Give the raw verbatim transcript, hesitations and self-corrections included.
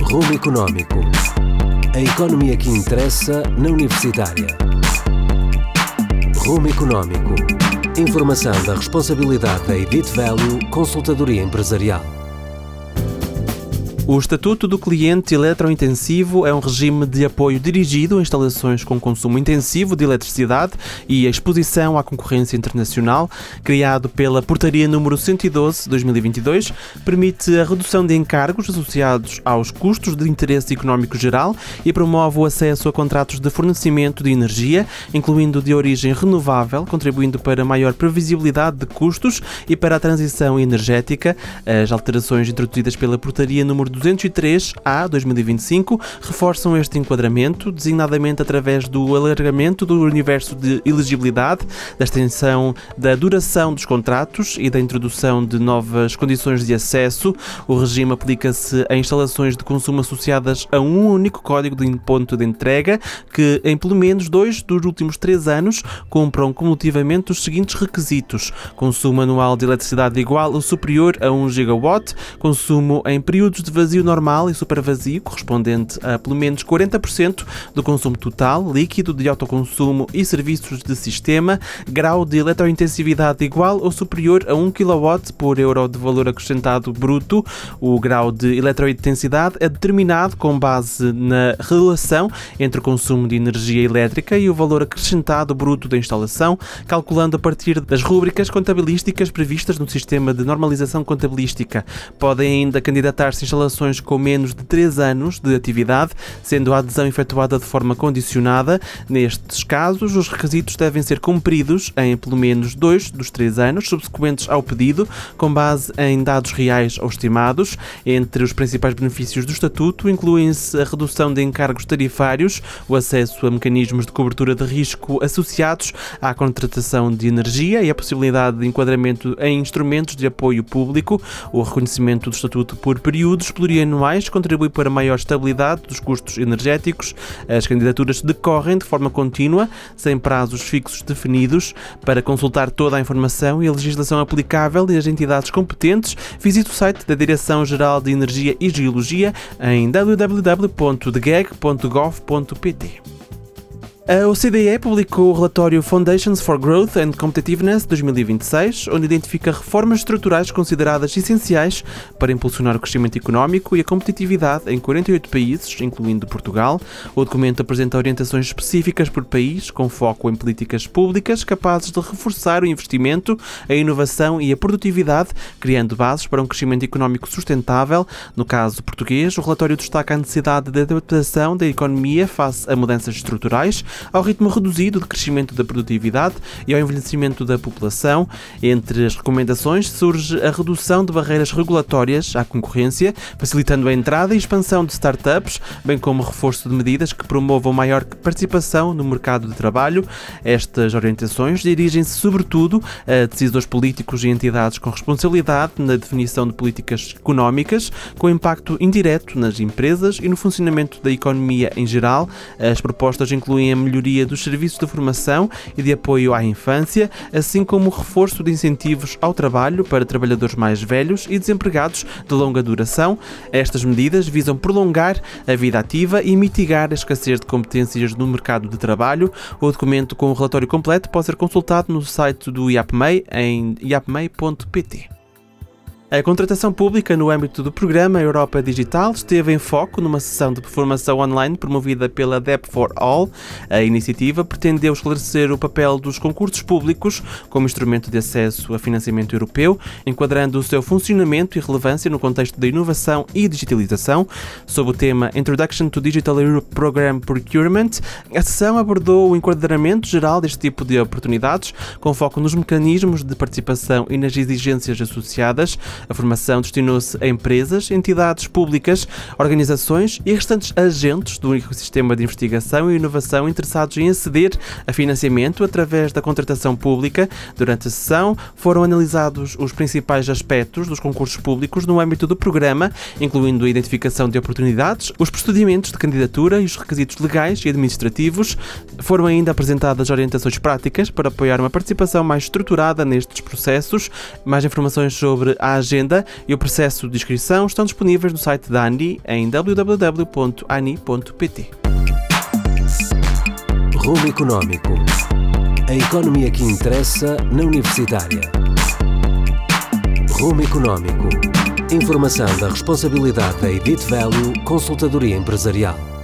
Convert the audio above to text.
Rumo Económico. A economia que interessa na Universitária. Rumo Económico. Informação da responsabilidade da Edit Value Consultadoria Empresarial. O Estatuto do Cliente Eletrointensivo é um regime de apoio dirigido a instalações com consumo intensivo de eletricidade e a exposição à concorrência internacional, criado pela Portaria número cento e doze de dois mil e vinte e dois, permite a redução de encargos associados aos custos de interesse económico geral e promove o acesso a contratos de fornecimento de energia, incluindo de origem renovável, contribuindo para maior previsibilidade de custos e para a transição energética. As alterações introduzidas pela Portaria número duzentos e três A de dois mil e vinte e cinco reforçam este enquadramento, designadamente através do alargamento do universo de elegibilidade, da extensão da duração dos contratos e da introdução de novas condições de acesso. O regime aplica-se a instalações de consumo associadas a um único código de ponto de entrega que, em pelo menos dois dos últimos três anos, cumpram cumulativamente os seguintes requisitos: consumo anual de eletricidade igual ou superior a um gigawatt, consumo em períodos de vazio normal e supervazio, correspondente a pelo menos quarenta por cento do consumo total, líquido de autoconsumo e serviços de sistema, grau de eletrointensividade igual ou superior a um quilowatt por euro de valor acrescentado bruto. O grau de eletrointensidade é determinado com base na relação entre o consumo de energia elétrica e o valor acrescentado bruto da instalação, calculando a partir das rúbricas contabilísticas previstas no sistema de normalização contabilística. Podem ainda candidatar-se instalações com menos de três anos de atividade, sendo a adesão efetuada de forma condicionada. Nestes casos, os requisitos devem ser cumpridos em pelo menos dois dos três anos subsequentes ao pedido, com base em dados reais ou estimados. Entre os principais benefícios do Estatuto incluem-se a redução de encargos tarifários, o acesso a mecanismos de cobertura de risco associados à contratação de energia e a possibilidade de enquadramento em instrumentos de apoio público. O reconhecimento do Estatuto por períodos plurianuais contribui para a maior estabilidade dos custos energéticos. As candidaturas decorrem de forma contínua, sem prazos fixos definidos. Para consultar toda a informação e a legislação aplicável e as entidades competentes, visite o site da Direção-Geral de Energia e Geologia em w w w ponto d g e g ponto gov ponto p t. A O C D E publicou o relatório Foundations for Growth and Competitiveness dois mil e vinte e seis, onde identifica reformas estruturais consideradas essenciais para impulsionar o crescimento económico e a competitividade em quarenta e oito países, incluindo Portugal. O documento apresenta orientações específicas por país, com foco em políticas públicas capazes de reforçar o investimento, a inovação e a produtividade, criando bases para um crescimento económico sustentável. No caso português, o relatório destaca a necessidade de adaptação da economia face a mudanças estruturais, ao ritmo reduzido de crescimento da produtividade e ao envelhecimento da população. Entre as recomendações surge a redução de barreiras regulatórias à concorrência, facilitando a entrada e expansão de startups, bem como o reforço de medidas que promovam maior participação no mercado de trabalho. Estas orientações dirigem-se sobretudo a decisores políticos e entidades com responsabilidade na definição de políticas económicas, com impacto indireto nas empresas e no funcionamento da economia em geral. As propostas incluem a melhoria dos serviços de formação e de apoio à infância, assim como o reforço de incentivos ao trabalho para trabalhadores mais velhos e desempregados de longa duração. Estas medidas visam prolongar a vida ativa e mitigar a escassez de competências no mercado de trabalho. O documento com o relatório completo pode ser consultado no site do I A P M E I em i a p m e i ponto p t. A contratação pública no âmbito do programa Europa Digital esteve em foco numa sessão de formação online promovida pela D E P for All. A iniciativa pretendeu esclarecer o papel dos concursos públicos como instrumento de acesso a financiamento europeu, enquadrando o seu funcionamento e relevância no contexto da inovação e digitalização. Sob o tema Introduction to Digital Europe Program Procurement, a sessão abordou o enquadramento geral deste tipo de oportunidades, com foco nos mecanismos de participação e nas exigências associadas. A formação destinou-se a empresas, entidades públicas, organizações e restantes agentes do ecossistema de investigação e inovação interessados em aceder a financiamento através da contratação pública. Durante a sessão foram analisados os principais aspectos dos concursos públicos no âmbito do programa, incluindo a identificação de oportunidades, os procedimentos de candidatura e os requisitos legais e administrativos. Foram ainda apresentadas orientações práticas para apoiar uma participação mais estruturada nestes processos. Mais informações sobre a agenda e o processo de inscrição estão disponíveis no site da A N I em w w w ponto a n i ponto p t. Rumo Económico. A economia que interessa na Universitária. Rumo Económico. Informação da responsabilidade da Edit Value Consultadoria Empresarial.